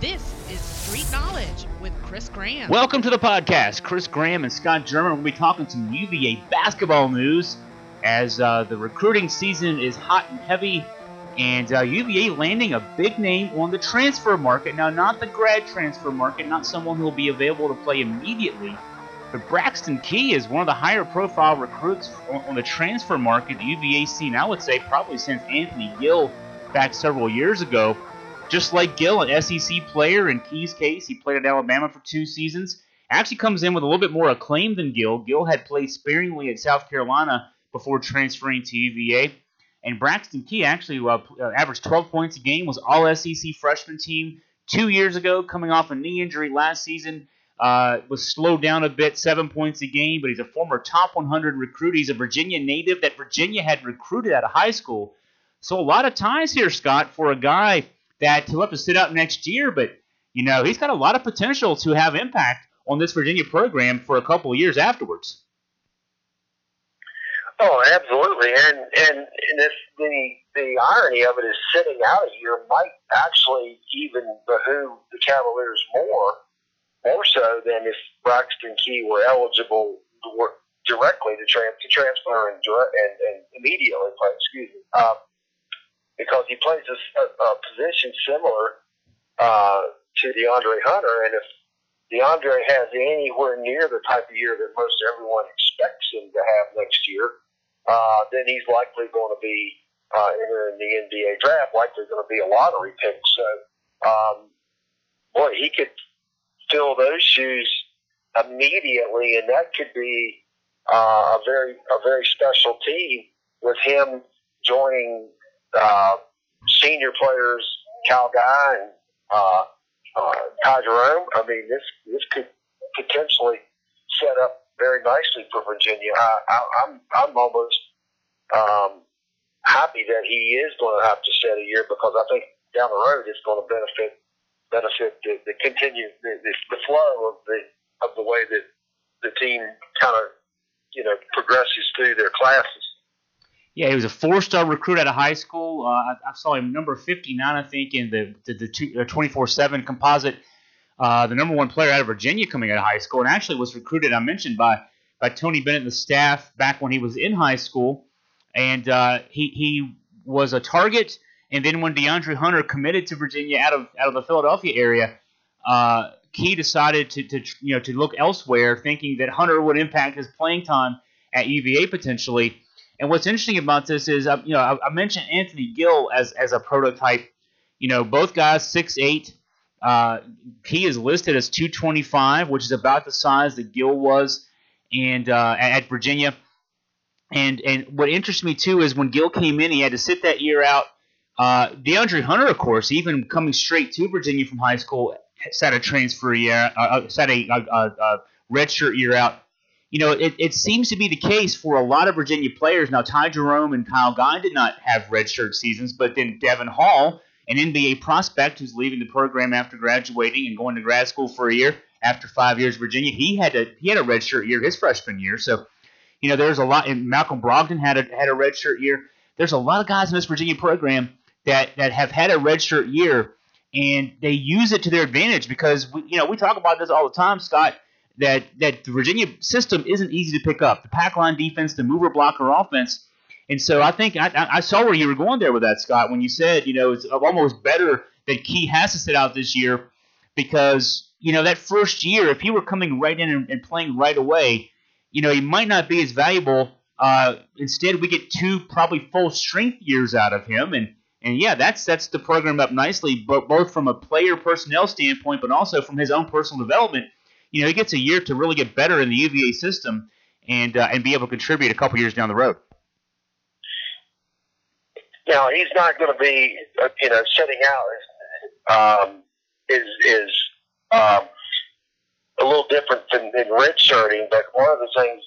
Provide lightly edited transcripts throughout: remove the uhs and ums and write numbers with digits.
This is Street Knowledge with Chris Graham. Welcome to the podcast. Chris Graham and Scott German will be talking some UVA basketball news as the recruiting season is hot and heavy, and UVA landing a big name on the transfer market. Now, not the grad transfer market, not someone who will be available to play immediately, but Braxton Key is one of the higher profile recruits on the transfer market the UVA's seen, I would say, probably since Anthony Gill back several years ago. Just like Gill, an SEC player, in Key's case, he played at Alabama for 2 seasons. Actually comes in with a little bit more acclaim than Gill. Gill had played sparingly at South Carolina before transferring to UVA. And Braxton Key actually averaged 12 points a game, was all-SEC freshman team 2 years ago, coming off a knee injury last season. Was slowed down a bit, 7 points a game, but he's a former top 100 recruit. He's a Virginia native that Virginia had recruited out of high school. So a lot of ties here, Scott, for a guy that he'll have to sit out next year, but, you know, he's got a lot of potential to have impact on this Virginia program for a couple of years afterwards. Oh, absolutely, and the irony of it is sitting out a year might actually even behoove the Cavaliers more so than if Braxton Key were eligible to work directly to transfer and immediately play. Because he plays a position similar to DeAndre Hunter, and if DeAndre has anywhere near the type of year that most everyone expects him to have next year, then he's likely going to be entering the NBA draft, likely going to be a lottery pick. So, he could fill those shoes immediately, and that could be a very special team with him joining senior players, Cal Guy and Ty Jerome. I mean, this could potentially set up very nicely for Virginia. I'm almost happy that he is going to have to sit a year, because I think down the road it's going to benefit the flow of the way that the team kind of progresses through their classes. Yeah, he was a 4-star recruit out of high school. I saw him number 59, I think, in the 24/7 composite. The number 1 player out of Virginia coming out of high school, and actually was recruited, I mentioned, by Tony Bennett and the staff back when he was in high school. And he was a target. And then when DeAndre Hunter committed to Virginia out of the Philadelphia area, Key decided to look elsewhere, thinking that Hunter would impact his playing time at UVA potentially. And what's interesting about this is, I mentioned Anthony Gill as a prototype. Both guys 6'8". Key is listed as 225, which is about the size that Gill was, and at Virginia. And what interests me too is when Gill came in, he had to sit that year out. DeAndre Hunter, of course, even coming straight to Virginia from high school, sat a transfer year, sat a redshirt year out. It seems to be the case for a lot of Virginia players. Now, Ty Jerome and Kyle Guy did not have redshirt seasons, but then Devin Hall, an NBA prospect who's leaving the program after graduating and going to grad school for a year after 5 years at Virginia, he had a redshirt year his freshman year. So, there's a lot. And Malcolm Brogdon had a redshirt year. There's a lot of guys in this Virginia program that have had a redshirt year, and they use it to their advantage because we talk about this all the time, Scott. That the Virginia system isn't easy to pick up. The pack line defense, the mover blocker offense. And so I think I saw where you were going there with that, Scott, when you said, it's almost better that Key has to sit out this year because, that first year, if he were coming right in and playing right away, he might not be as valuable. Instead, we get 2 probably full strength years out of him. And yeah, that sets the program up nicely, both from a player personnel standpoint, but also from his own personal development. He gets a year to really get better in the UVA system and be able to contribute a couple years down the road. Now, he's not going to be, sitting out is a little different than redshirting, but one of the things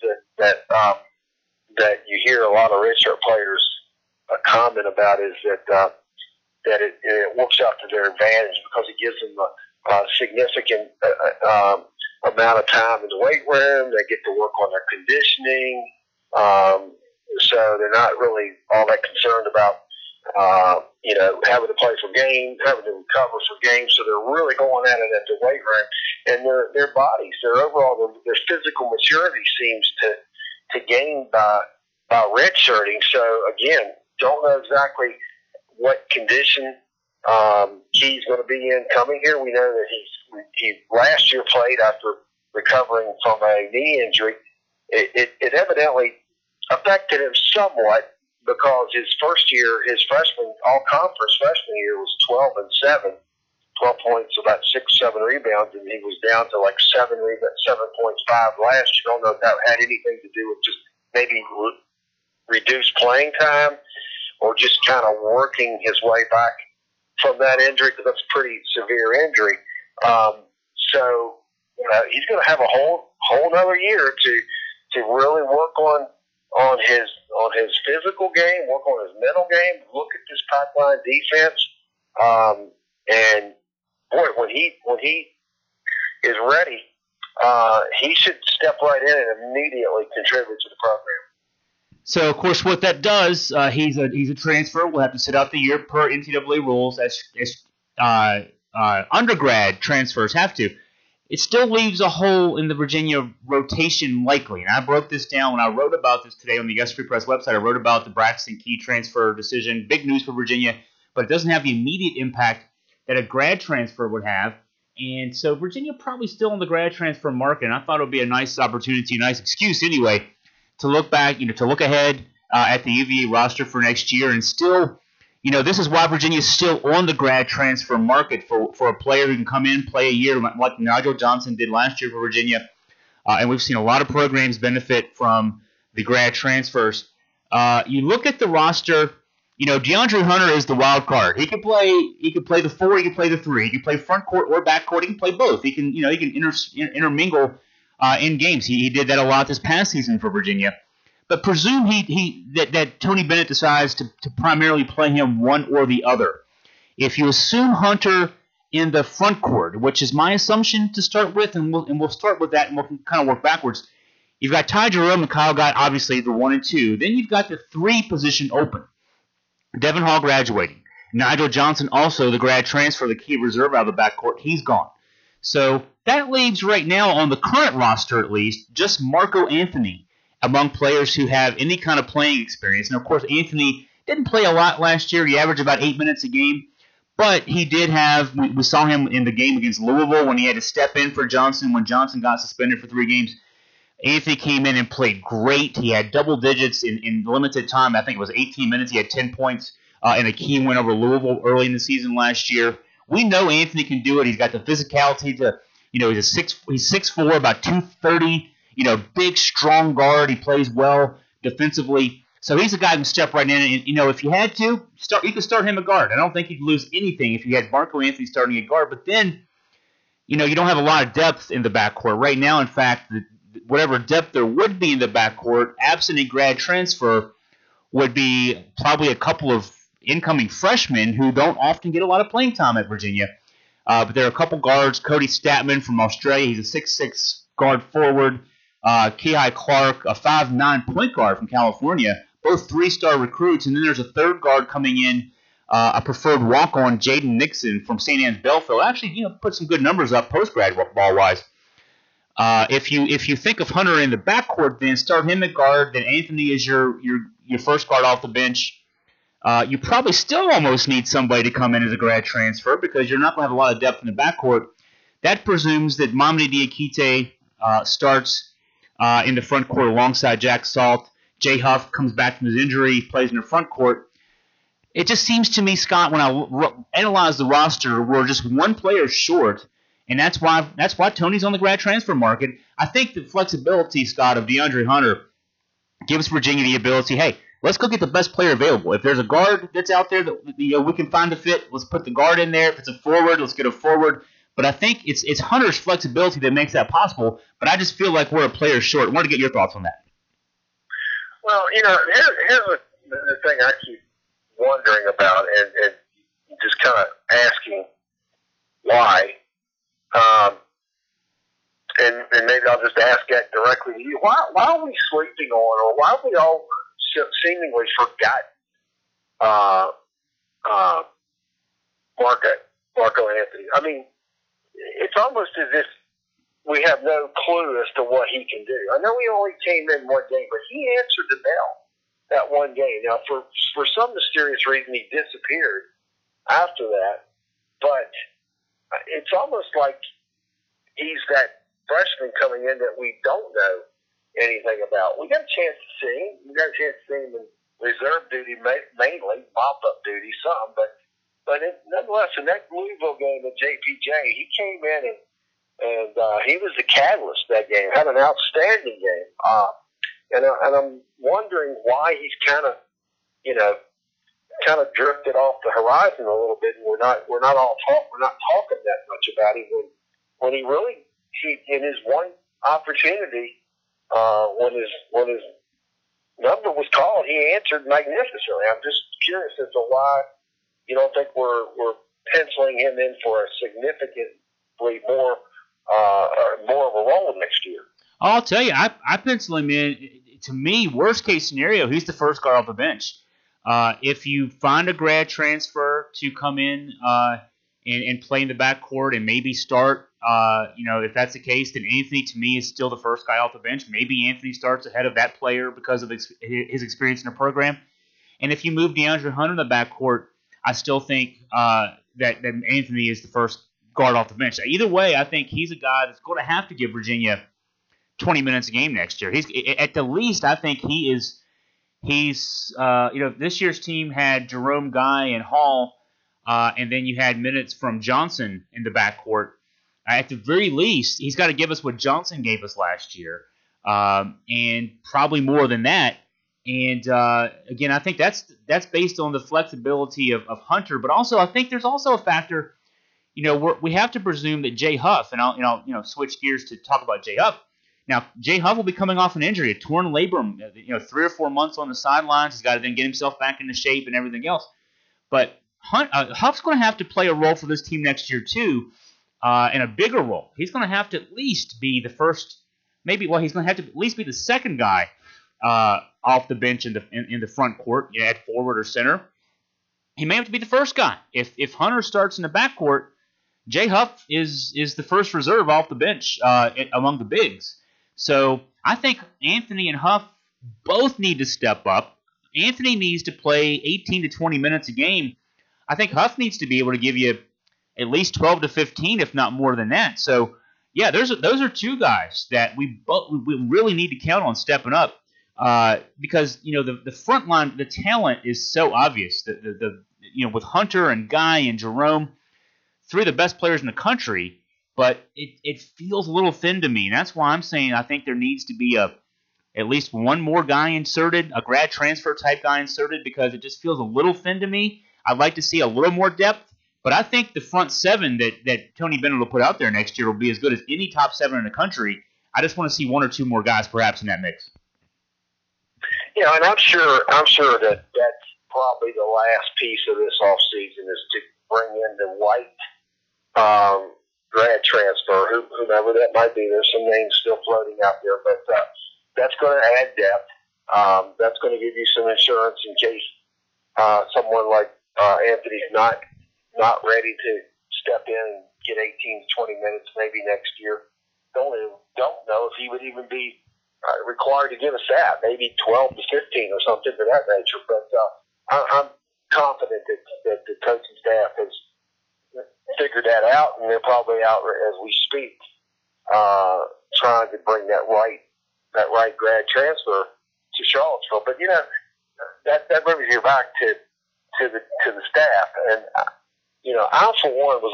that you hear a lot of redshirt players comment about is that it works out to their advantage because it gives them a significant amount of time in the weight room. They get to work on their conditioning, so they're not really all that concerned about having to play for games, having to recover for games. So they're really going at it at the weight room, and their bodies, their physical maturity seems to gain by redshirting. So again, don't know exactly what condition he's going to be in coming here. We know that he last year played after recovering from a knee injury. It evidently affected him somewhat because his first year, his all-conference freshman year was 12-7, 12 points, about 6-7 rebounds, and he was down to like 7.5 last year. I don't know if that had anything to do with just maybe reduced playing time or just kind of working his way back from that injury, because that's a pretty severe injury. So he's going to have a whole another year to really work on his physical game, work on his mental game, look at this pipeline defense, and boy, when he is ready, he should step right in and immediately contribute to the program. So, of course, what that does, he's a transfer. We'll have to sit out the year per NCAA rules, as undergrad transfers have to. It still leaves a hole in the Virginia rotation likely. And I broke this down when I wrote about this today on the Yes Free Press website. I wrote about the Braxton Key transfer decision. Big news for Virginia, but it doesn't have the immediate impact that a grad transfer would have. And so Virginia probably still on the grad transfer market. And I thought it would be a nice opportunity, a nice excuse anyway, to look back, to look ahead at the UVA roster for next year and still, this is why Virginia is still on the grad transfer market for a player who can come in, play a year like Nigel Johnson did last year for Virginia. And we've seen a lot of programs benefit from the grad transfers. You look at the roster, DeAndre Hunter is the wild card. He could play the 4, he could play the 3, he could play front court or back court, he can play both. He can, intermingle in games. He did that a lot this past season for Virginia. But presume that Tony Bennett decides to primarily play him one or the other. If you assume Hunter in the front court, which is my assumption to start with, and we'll start with that and we'll kind of work backwards. You've got Ty Jerome and Kyle Guy, obviously the 1 and 2. Then you've got the 3 position open. Devin Hall graduating. Nigel Johnson also the grad transfer, the key reserve out of the backcourt. He's gone. So that leaves right now on the current roster at least just Marco Anthony among players who have any kind of playing experience. And, of course, Anthony didn't play a lot last year. He averaged about 8 minutes a game. But he did have – we saw him in the game against Louisville when he had to step in for Johnson when Johnson got suspended for 3 games. Anthony came in and played great. He had double digits in limited time. I think it was 18 minutes. He had 10 points in a key win over Louisville early in the season last year. We know Anthony can do it. He's got the physicality to – he's 6'4", about 230. Big, strong guard. He plays well defensively. So he's a guy who can step right in. And, if you had to, you could start him at guard. I don't think you'd lose anything if you had Marco Anthony starting at guard. But then, you don't have a lot of depth in the backcourt. Right now, in fact, whatever depth there would be in the backcourt, absent a grad transfer, would be probably a couple of incoming freshmen who don't often get a lot of playing time at Virginia. But there are a couple guards. Cody Statman from Australia. He's a 6'6" guard forward. Kihei Clark, a 5'9" point guard from California, both 3-star recruits. And then there's a third guard coming in, a preferred walk-on, Jaden Nixon from St. Anne's Belleville. Actually, put some good numbers up post-grad ball-wise. If you think of Hunter in the backcourt, then start him at guard. Then Anthony is your first guard off the bench. You probably still almost need somebody to come in as a grad transfer because you're not going to have a lot of depth in the backcourt. That presumes that Mamadi Diakite starts in the front court alongside Jack Salt. Jay Huff comes back from his injury, plays in the front court. It just seems to me, Scott, when I analyze the roster, we're just one player short, and that's why Tony's on the grad transfer market. I think the flexibility, Scott, of DeAndre Hunter gives Virginia the ability, hey, let's go get the best player available. If there's a guard that's out there that we can find a fit, let's put the guard in there. If it's a forward, let's get a forward. But I think it's Hunter's flexibility that makes that possible. But I just feel like we're a player short. I want to get your thoughts on that. Well, here's the thing I keep wondering about and just kind of asking why. And maybe I'll just ask that directly to you. Why are we sleeping on, or why have we all seemingly forgotten Marco Anthony. I mean, it's almost as if we have no clue as to what he can do. I know he only came in one game, but he answered the bell that one game. Now, for some mysterious reason, he disappeared after that, but it's almost like he's that freshman coming in that we don't know anything about. We got a chance to see him. We got a chance to see him in reserve duty, mainly mop-up duty, some, but nonetheless, in that Louisville game at JPJ, he came in and he was the catalyst that game. Had an outstanding game, and I'm wondering why he's kind of drifted off the horizon a little bit, and we're not talking that much about him when he really in his one opportunity when his number was called, he answered magnificently. I'm just curious as to why you don't think we're penciling him in for a significantly more of a role next year. I'll tell you, I pencil him in. To me, worst case scenario, he's the first guy off the bench. If you find a grad transfer to come in and play in the backcourt and maybe start, if that's the case, then Anthony to me is still the first guy off the bench. Maybe Anthony starts ahead of that player because of his experience in the program. And if you move DeAndre Hunter in the backcourt, I still think that Anthony is the first guard off the bench. Either way, I think he's a guy that's going to have to give Virginia 20 minutes a game next year. He's at the least, I think he's this year's team had Jerome Guy and Hall, and then you had minutes from Johnson in the backcourt. At the very least, he's got to give us what Johnson gave us last year, and probably more than that. And again, I think that's based on the flexibility of Hunter, but also I think there's also a factor. We have to presume that Jay Huff, and I'll switch gears to talk about Jay Huff. Now, Jay Huff will be coming off an injury, a torn labrum, 3 or 4 months on the sidelines. He's got to then get himself back into shape and everything else. But Huff's going to have to play a role for this team next year too, and a bigger role. He's going to have to at least be the first, he's going to have to at least be the second guy off the bench in the front court, at forward or center. He may have to be the first guy. If Hunter starts in the backcourt, Jay Huff is the first reserve off the bench among the bigs. So I think Anthony and Huff both need to step up. Anthony needs to play 18 to 20 minutes a game. I think Huff needs to be able to give you at least 12 to 15, if not more than that. So, yeah, those are two guys that we really need to count on stepping up because the front line, the talent is so obvious. With Hunter and Guy and Jerome, 3 of the best players in the country. But it feels a little thin to me. And that's why I'm saying I think there needs to be at least one more guy inserted, a grad transfer type guy inserted, because it just feels a little thin to me. I'd like to see a little more depth. But I think the front 7 that Tony Bennett will put out there next year will be as good as any top 7 in the country. I just want to see 1 or 2 more guys perhaps in that mix. And I'm sure that that's probably the last piece of this offseason is to bring in the white grad transfer, whomever that might be. There's some names still floating out there, but that's going to add depth. That's going to give you some insurance in case someone like Anthony's not ready to step in and get 18 to 20 minutes maybe next year. Don't know if he would even be required to give us that, maybe 12 to 15 or something of that nature. But I'm confident that the coaching staff has figured that out, and they're probably out as we speak, trying to bring that right grad transfer to Charlottesville. But that brings you back to the staff, and I for one was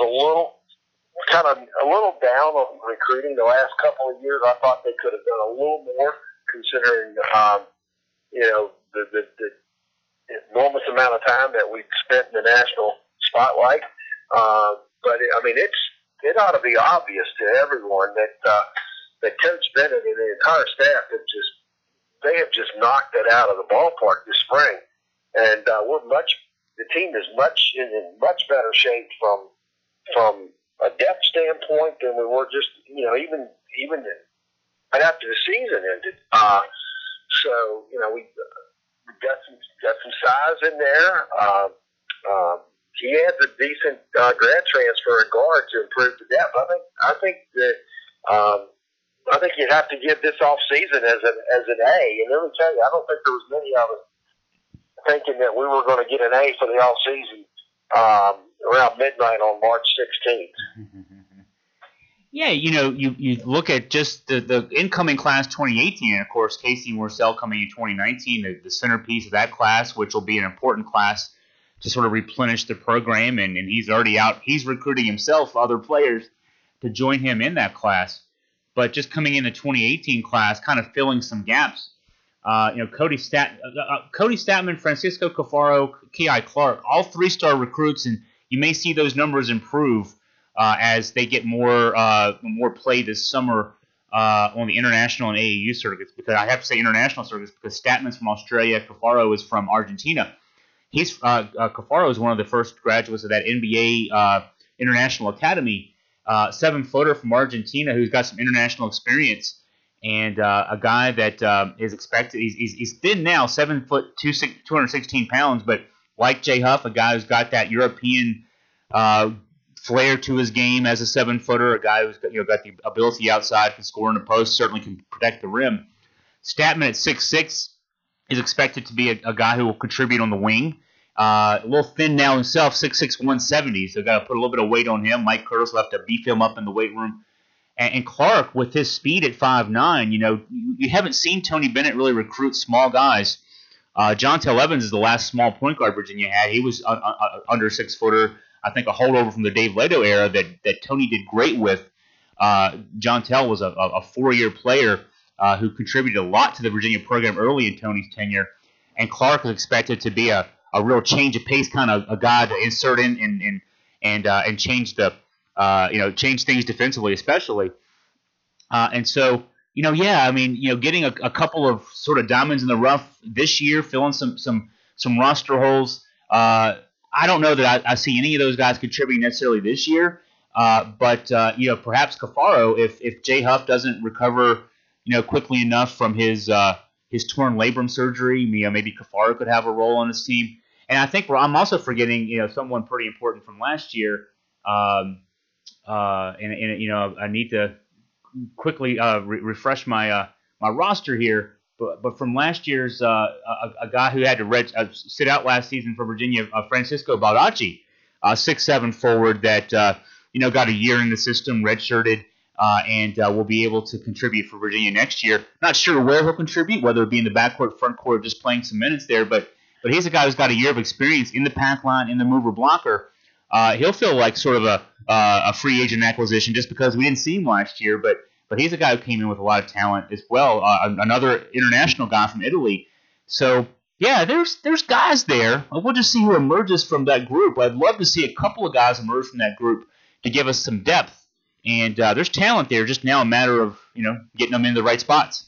a little down on recruiting the last couple of years. I thought they could have done a little more, considering the enormous amount of time that we've spent in the national spotlight. But it ought to be obvious to everyone that Coach Bennett and the entire staff have just knocked it out of the ballpark this spring, and the team is in much better shape from a depth standpoint than we were just even right after the season ended. So we've got some size in there. He has a decent grad transfer in guard to improve the depth. I think you have to give this off season as an A. And let me tell you, I don't think there was many of us thinking that we were going to get an A for the off season around midnight on March 16th. Yeah, you look at just the incoming class 2018, and of course Casey Morsell coming in 2019, the centerpiece of that class, which will be an important class to sort of replenish the program, and he's already out. He's recruiting himself, other players, to join him in that class. But just coming in the 2018 class, kind of filling some gaps. Cody Statman, Francisco Cafaro, K.I. Clark, all three-star recruits, and you may see those numbers improve as they get more play this summer on the international and AAU circuits. Because I have to say international circuits because Statman's from Australia, Cafaro is from Argentina. Cafaro is one of the first graduates of that NBA International Academy, 7-footer from Argentina who's got some international experience, and a guy that is expected. He's thin now, 7 foot 216 pounds, but like Jay Huff, a guy who's got that European flair to his game as a 7-footer, a guy who's got the ability outside, can score in the post, certainly can protect the rim. Statman at 6'6" is expected to be a guy who will contribute on the wing. A little thin now himself, 6'6", 170, so got to put a little bit of weight on him. Mike Curtis will have to beef him up in the weight room. And Clark, with his speed at 5'9", you haven't seen Tony Bennett really recruit small guys. Jontel Evans is the last small point guard Virginia had. He was under 6-footer. I think a holdover from the Dave Leto era that Tony did great with. Jontel was a 4-year player who contributed a lot to the Virginia program early in Tony's tenure. And Clark is expected to be a real change of pace kind of a guy to insert in and change the change things defensively, especially. And so, getting a couple of sort of diamonds in the rough this year, filling some roster holes. I don't know that I see any of those guys contributing necessarily this year. But perhaps Cafaro, if Jay Huff doesn't recover, quickly enough from his torn labrum surgery, maybe Cafaro could have a role on his team. And I think I'm also forgetting, someone pretty important from last year. I need to quickly refresh my roster here. But from last year's, a guy who had to sit out last season for Virginia, Francisco Baldacci, 6'7" forward that got a year in the system, redshirted, and will be able to contribute for Virginia next year. Not sure where he'll contribute, whether it be in the backcourt, front court, just playing some minutes there. But he's a guy who's got a year of experience in the pack line, in the mover blocker. He'll feel like sort of a free agent acquisition just because we didn't see him last year. But he's a guy who came in with a lot of talent as well. Another international guy from Italy. So yeah, there's guys there. We'll just see who emerges from that group. I'd love to see a couple of guys emerge from that group to give us some depth. And there's talent there. Just now a matter of getting them in the right spots.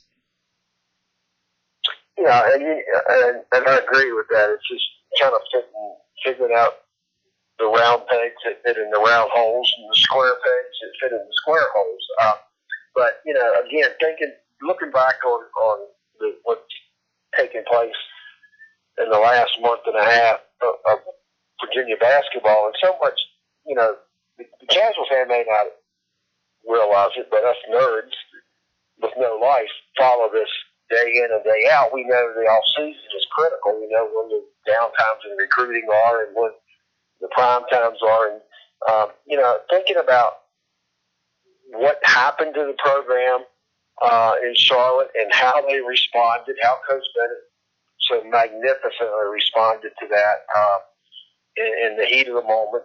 Yeah, and I agree with that. It's just kind of figuring out the round pegs that fit in the round holes and the square pegs that fit in the square holes. But again, looking back on what's taken place in the last month and a half of Virginia basketball, and so much, the casual fan may not realize it, but us nerds with no life follow this day in and day out. We know the off season is critical. We know when the downtimes in recruiting are and when the prime times are, and thinking about what happened to the program in Charlotte and how they responded, how Coach Bennett so magnificently responded to that in the heat of the moment.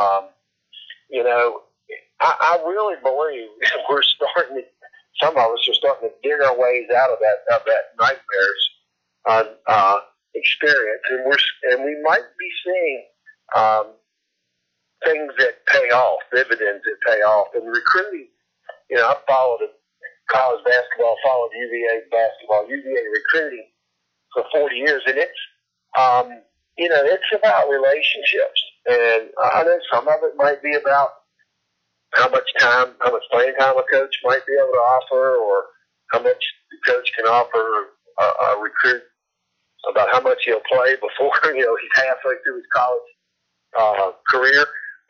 I really believe we're starting to. Some of us are starting to dig our ways out of that nightmares experience, and we might be seeing things that pay off, dividends that pay off. And recruiting, I've followed college basketball, followed UVA basketball, UVA recruiting for 40 years, and it's it's about relationships. And I know some of it might be about how much playing time a coach might be able to offer, or how much the coach can offer a recruit about how much he'll play before he's halfway through his college career.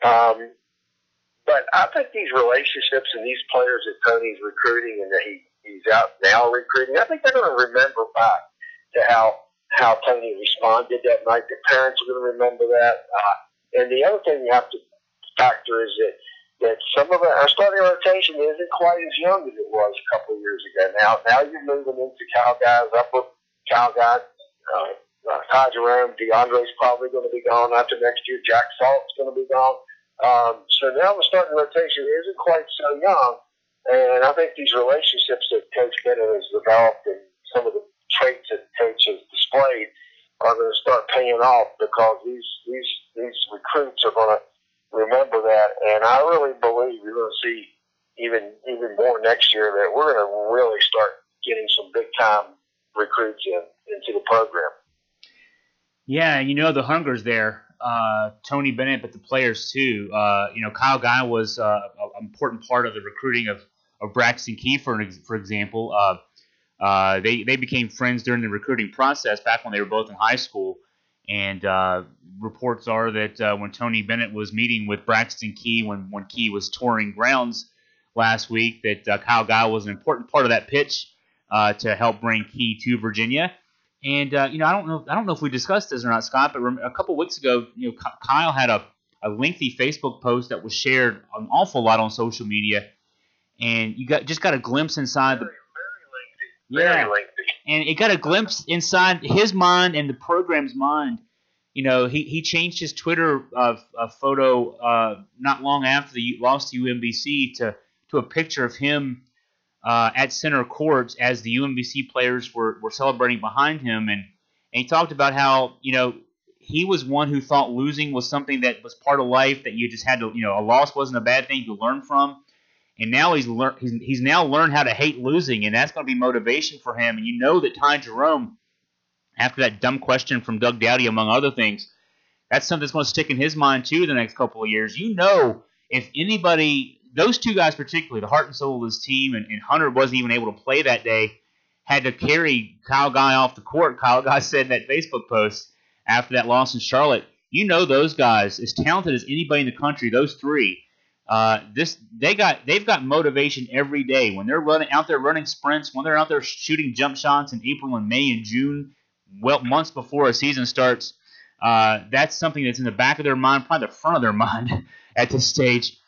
But I think these relationships and these players that Tony's recruiting and that he's out now recruiting, I think they're going to remember back to how Tony responded that night. The parents are going to remember that. And the other thing you have to factor is that some of our starting rotation isn't quite as young as it was a couple of years ago. Now you're moving into Cal guys, upper Cal guys. Ty Jerome, DeAndre's probably going to be gone after next year. Jack Salt's going to be gone. So now the starting rotation isn't quite so young. And I think these relationships that Coach Bennett has developed and some of the traits that Coach has displayed are going to start paying off because these recruits are going to remember that. And I really believe we're going to see even more next year that we're going to really start getting some big-time recruits into the program. Yeah, the hunger's there. Tony Bennett, but the players too. Kyle Guy was an important part of the recruiting of Braxton Key, for example. They became friends during the recruiting process back when they were both in high school. And reports are that when Tony Bennett was meeting with Braxton Key when Key was touring grounds last week, that Kyle Guy was an important part of that pitch to help bring Key to Virginia. And I don't know if we discussed this or not, Scott, but a couple of weeks ago, Kyle had a lengthy Facebook post that was shared an awful lot on social media, and you just got a glimpse inside the very lengthy. And it got a glimpse inside his mind and the program's mind. He changed his Twitter photo not long after the loss to UMBC to a picture of him at center court as the UMBC players were celebrating behind him, and he talked about how he was one who thought losing was something that was part of life, that you just had to a loss wasn't a bad thing to learn from, and now he's now learned how to hate losing, and that's going to be motivation for him. And that Ty Jerome, after that dumb question from Doug Dowdy among other things, that's something that's going to stick in his mind too the next couple of years. If anybody. Those two guys particularly, the heart and soul of his team, and Hunter wasn't even able to play that day, had to carry Kyle Guy off the court. Kyle Guy said in that Facebook post after that loss in Charlotte, those guys, as talented as anybody in the country, those three, they've got motivation every day. When they're out there running sprints, when they're out there shooting jump shots in April and May and June, months before a season starts, that's something that's in the back of their mind, probably the front of their mind at this stage.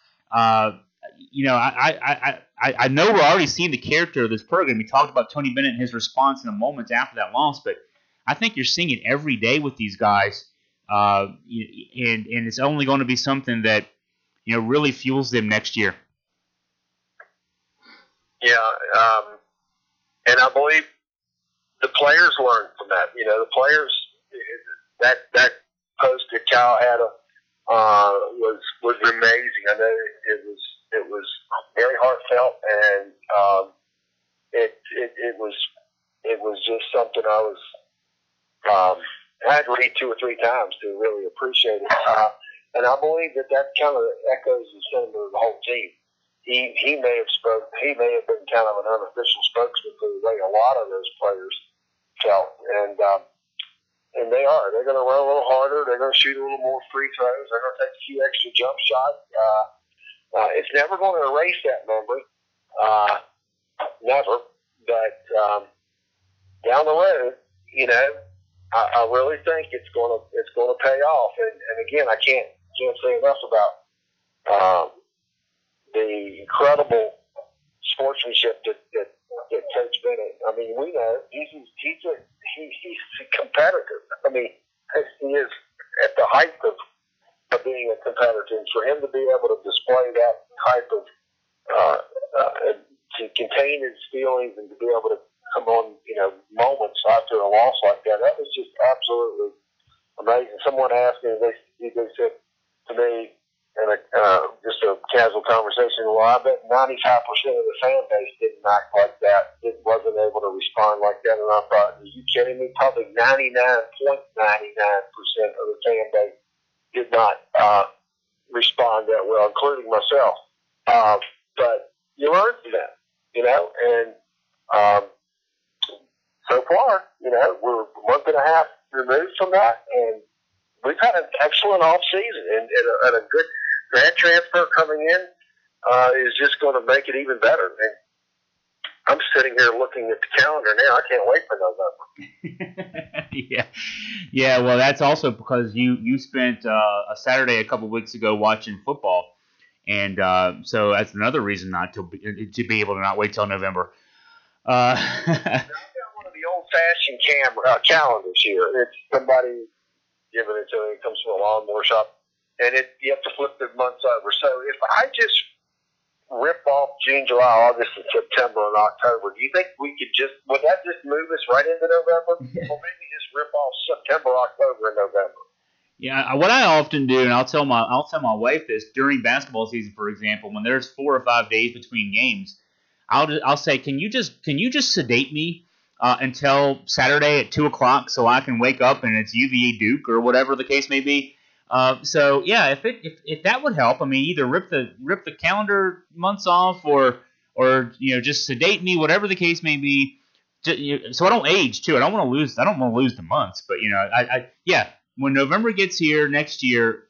I know we're already seeing the character of this program. We talked about Tony Bennett and his response in a moment after that loss, but I think you're seeing it every day with these guys, and it's only going to be something that really fuels them next year. Yeah, and I believe the players learn from that. The players that post that Cal had was amazing. I know it was very heartfelt, and it was just something I had to read 2 or 3 times to really appreciate it. And I believe that kind of echoes the sentiment of the whole team. He may have been kind of an unofficial spokesman for the way a lot of those players felt, and they are. They're going to run a little harder. They're going to shoot a little more free throws. They're going to take a few extra jump shots. It's never going to erase that memory, never. But down the road, I really think it's going to pay off. And again, I can't say enough about the incredible sportsmanship that Coach Bennett. I mean, we know he's a competitor. I mean, he is at the height of being a competitor, and for him to be able to display that type of to contain his feelings and to be able to come on, moments after a loss like that was just absolutely amazing. Someone asked me, they said to me, in just a casual conversation, well, I bet 95% of the fan base didn't act like that. It wasn't able to respond like that. And I thought, are you kidding me? Probably 99.99% of the fan base did not respond that well, including myself. But you learn from that, and so far, we're a month and a half removed from that, and we've had an excellent off season, and a good grad transfer coming in is just going to make it even better. And I'm sitting here looking at the calendar now. I can't wait for November. Yeah. Well, that's also because you spent a Saturday a couple weeks ago watching football, and so that's another reason not to be able to not wait till November. Now, I've got one of the old-fashioned calendars here. It's somebody giving it to me. It comes from a lawnmower shop, and you have to flip the months over. So if I just rip off June, July, August, and September and October, do you think would that just move us right into November? Or maybe just rip off September, October, and November? Yeah, what I often do, and I'll tell my wife this during basketball season, for example, when there's 4 or 5 days between games, I'll say, can you just sedate me until Saturday at 2:00 so I can wake up and it's UVA Duke or whatever the case may be. So yeah, if that would help, I mean, either rip the calendar months off or just sedate me, whatever the case may be, so I don't age too. I don't want to lose the months, but when November gets here next year,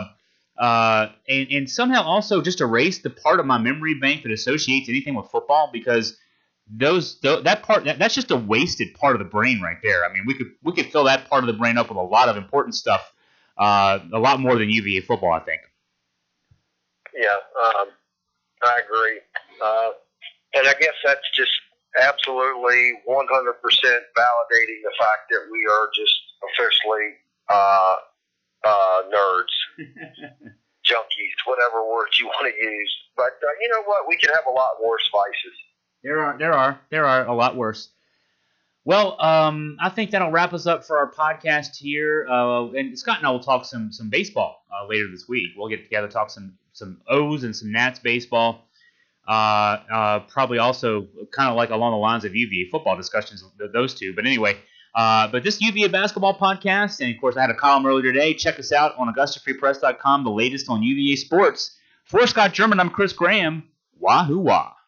and somehow also just erase the part of my memory bank that associates anything with football, because that's just a wasted part of the brain right there. I mean, we could fill that part of the brain up with a lot of important stuff. A lot more than UVA football, I think. Yeah, I agree. And I guess that's just absolutely 100% validating the fact that we are just officially nerds, junkies, whatever words you want to use. But you know what? We can have a lot worse vices. There are a lot worse. Well, I think that'll wrap us up for our podcast here. And Scott and I will talk some baseball later this week. We'll get together, talk some O's and some Nats baseball. Probably also kind of like along the lines of UVA football discussions, those two. But anyway, but this UVA basketball podcast, and of course I had a column earlier today. Check us out on AugustaFreePress.com, the latest on UVA sports. For Scott German, I'm Chris Graham. Wahoo wah.